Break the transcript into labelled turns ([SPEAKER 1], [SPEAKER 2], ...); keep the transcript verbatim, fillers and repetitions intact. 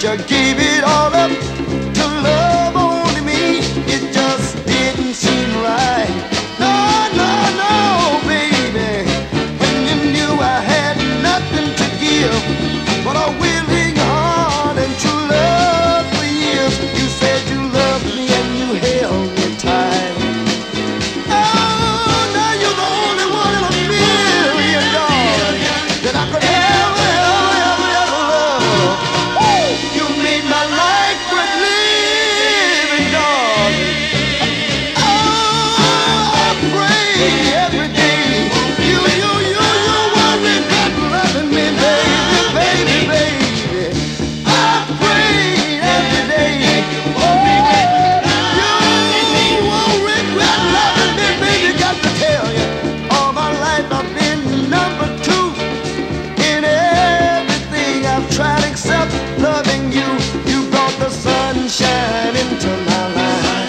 [SPEAKER 1] you gave it all up to love only me. It just didn't seem right. No, no, no, baby. When you knew I had nothing to give but a willing heart and true love for years, you said you loved me and you held me tight. Oh, now you're the only one in a million, darling, that I could ever, ever, ever, ever love. Woo! You made my life worth living, darling. Oh, I pray every day you, you, you, you won't regret loving me, baby, baby, baby. I pray every day, oh, you won't regret loving me, baby. Got to tell you, all my life I've been number two in everything I've tried except